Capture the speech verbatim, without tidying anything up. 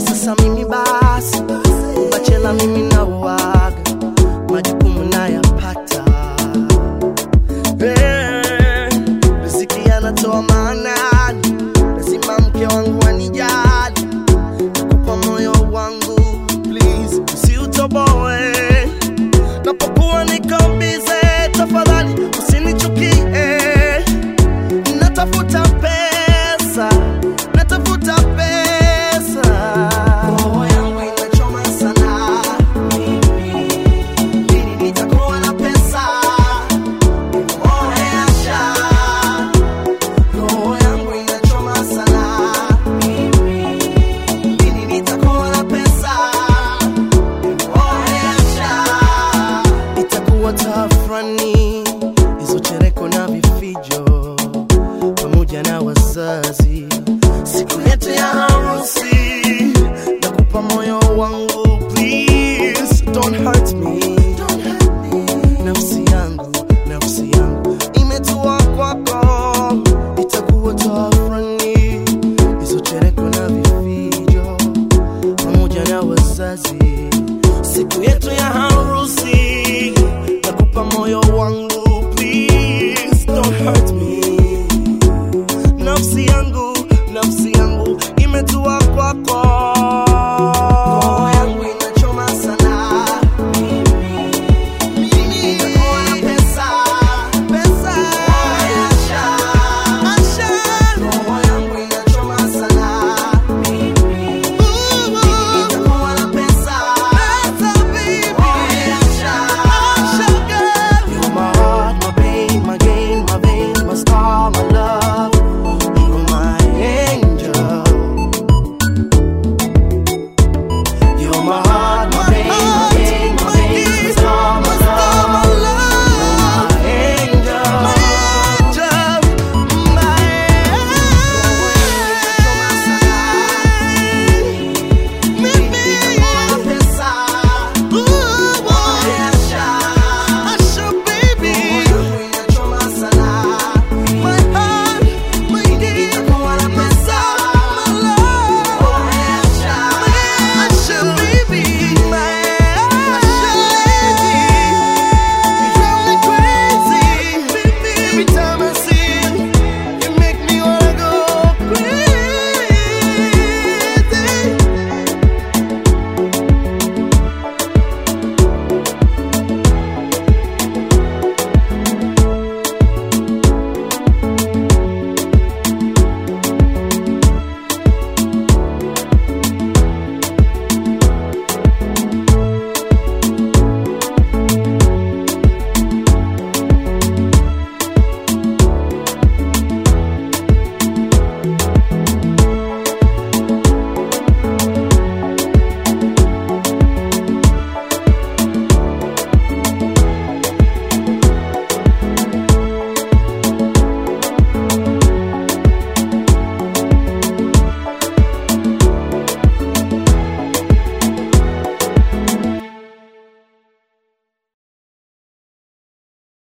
sasa mimi basi bachela mimi na uaga majukumu nayapata. Eh, riziki yanatoa maanani, lazima mke wangu anijali. Nakupa moyo wangu please usiutoboe. Napokuwa niko busy tafadhali usinichukie. Natafuta pesa, natafuta pesa. Roho yangu inachoma sana mimi. Lini nitakuwa na pesa? Oh yasha. Roho yangu inachoma sana mimi. Lini nitakuwa na pesa? Oh yasha. Itakuwa tafrani hizo chereko na vifijo pamoja na wazazi siku yetu ya harusi. Nakupa moyo wangu please don't hurt me, don't hurt me. Nafsi yangu, nafsi yangu imetua kwako. Itakuwa tafrani hizo chereko na vifijo pamoja na wazazi siku yetu ya harusi. Nakupa moyo wangu